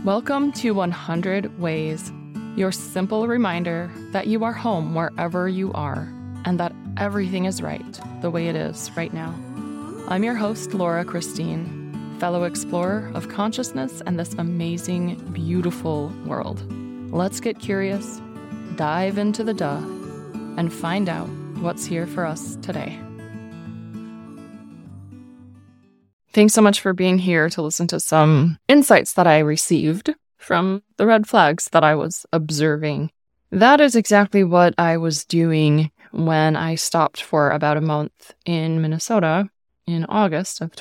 Welcome to 100 Ways, your simple reminder that you are home wherever you are and that everything is right the way it is right now. I'm your host, Laura Christine, fellow explorer of consciousness and this amazing, beautiful world. Let's get curious, dive into the duh, and find out what's here for us today. Thanks so much for being here to listen to some insights that I received from the red flags that I was observing. That is exactly what I was doing when I stopped for about a month in Minnesota in August of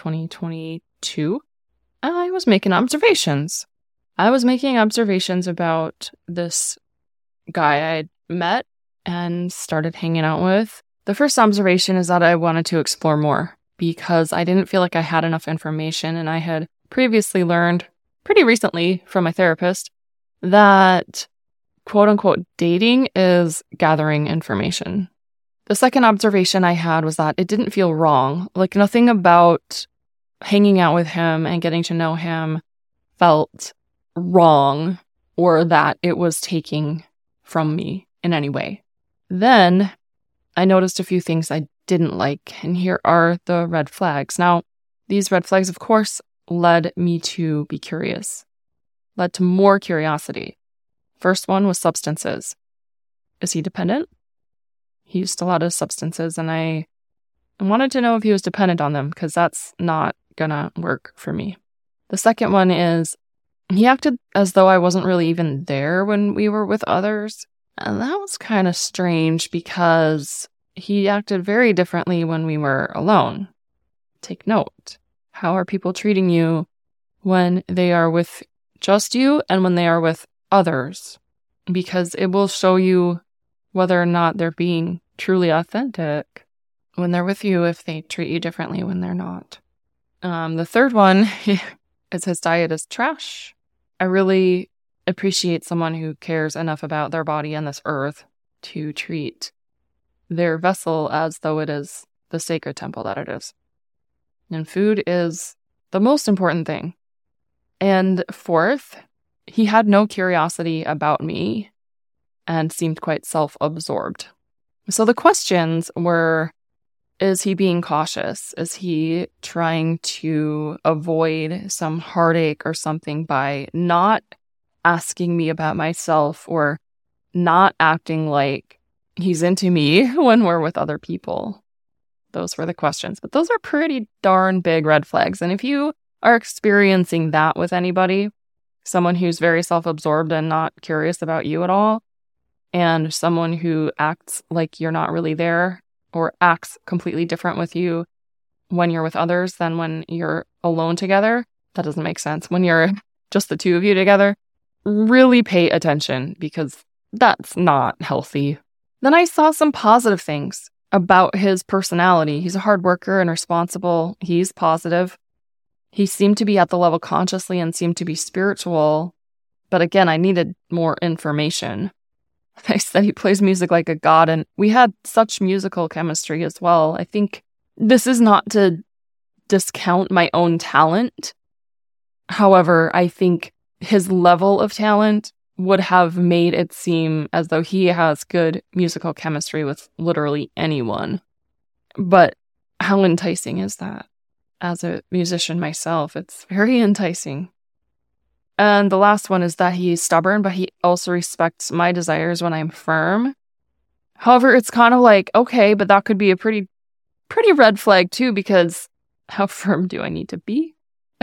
2022. I was making observations. I was making observations about this guy I'd met and started hanging out with. The first observation is that I wanted to explore more, because I didn't feel like I had enough information, and I had previously learned pretty recently from my therapist that quote-unquote dating is gathering information. The second observation I had was that it didn't feel wrong. Like nothing about hanging out with him and getting to know him felt wrong or that it was taking from me in any way. Then I noticed a few things I didn't like, and here are the red flags. Now, these red flags, of course, led me to be curious, led to more curiosity. First one was substances. Is he dependent? He used a lot of substances, and I wanted to know if he was dependent on them, because that's not gonna work for me. The second one is he acted as though I wasn't really even there when we were with others, and that was kind of strange because he acted very differently when we were alone. Take note. How are people treating you when they are with just you and when they are with others? Because it will show you whether or not they're being truly authentic when they're with you if they treat you differently when they're not. The third one is his diet is trash. I really appreciate someone who cares enough about their body and this earth to treat their vessel as though it is the sacred temple that it is. And food is the most important thing. And fourth, he had no curiosity about me and seemed quite self-absorbed. So the questions were, is he being cautious? Is he trying to avoid some heartache or something by not asking me about myself or not acting like he's into me when we're with other people? Those were the questions. But those are pretty darn big red flags. And if you are experiencing that with anybody, someone who's very self-absorbed and not curious about you at all, and someone who acts like you're not really there or acts completely different with you when you're with others than when you're alone together, that doesn't make sense. When you're just the two of you together, really pay attention because that's not healthy. Then I saw some positive things about his personality. He's a hard worker and responsible. He's positive. He seemed to be at the level consciously and seemed to be spiritual. But again, I needed more information. I said he plays music like a god, and we had such musical chemistry as well. I think this is not to discount my own talent. However, I think his level of talent would have made it seem as though he has good musical chemistry with literally anyone. But how enticing is that? As a musician myself, it's very enticing. And the last one is that he's stubborn, but he also respects my desires when I'm firm. However, it's kind of like, okay, but that could be a pretty red flag too, because how firm do I need to be?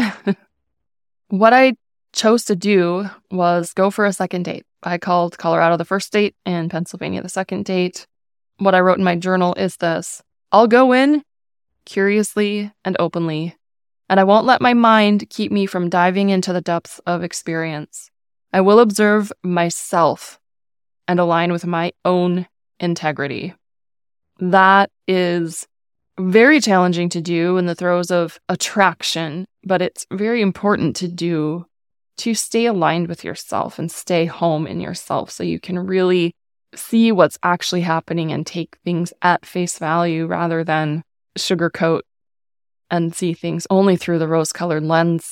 What I chose to do was go for a second date. I called Colorado the first date and Pennsylvania the second date. What I wrote in my journal is this: I'll go in curiously and openly, and I won't let my mind keep me from diving into the depths of experience. I will observe myself and align with my own integrity. That is very challenging to do in the throes of attraction, but it's very important to do to stay aligned with yourself and stay home in yourself so you can really see what's actually happening and take things at face value rather than sugarcoat and see things only through the rose-colored lens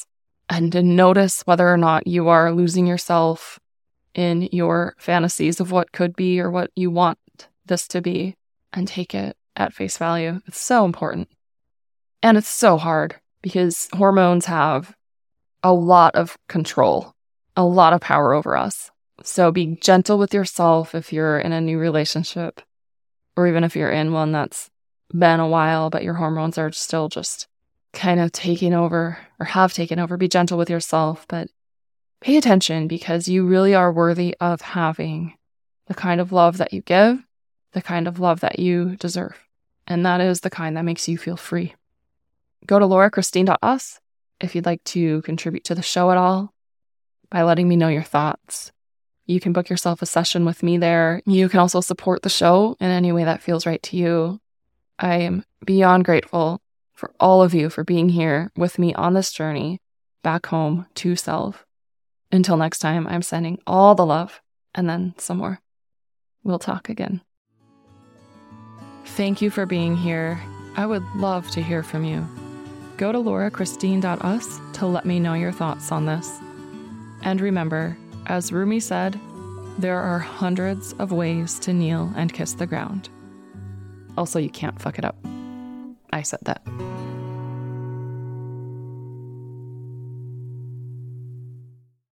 and to notice whether or not you are losing yourself in your fantasies of what could be or what you want this to be, and take it at face value. It's so important. And it's so hard because hormones have a lot of control, a lot of power over us. So be gentle with yourself if you're in a new relationship, or even if you're in one that's been a while, but your hormones are still just kind of taking over or have taken over. Be gentle with yourself, but pay attention, because you really are worthy of having the kind of love that you give, the kind of love that you deserve. And that is the kind that makes you feel free. Go to laurachristine.us if you'd like to contribute to the show at all by letting me know your thoughts. You can book yourself a session with me there. You can also support the show in any way that feels right to you. I am beyond grateful for all of you for being here with me on this journey back home to self. Until next time, I'm sending all the love and then some more. We'll talk again. Thank you for being here. I would love to hear from you. Go to laurachristine.us to let me know your thoughts on this. And remember, as Rumi said, there are hundreds of ways to kneel and kiss the ground. Also, you can't fuck it up. I said that.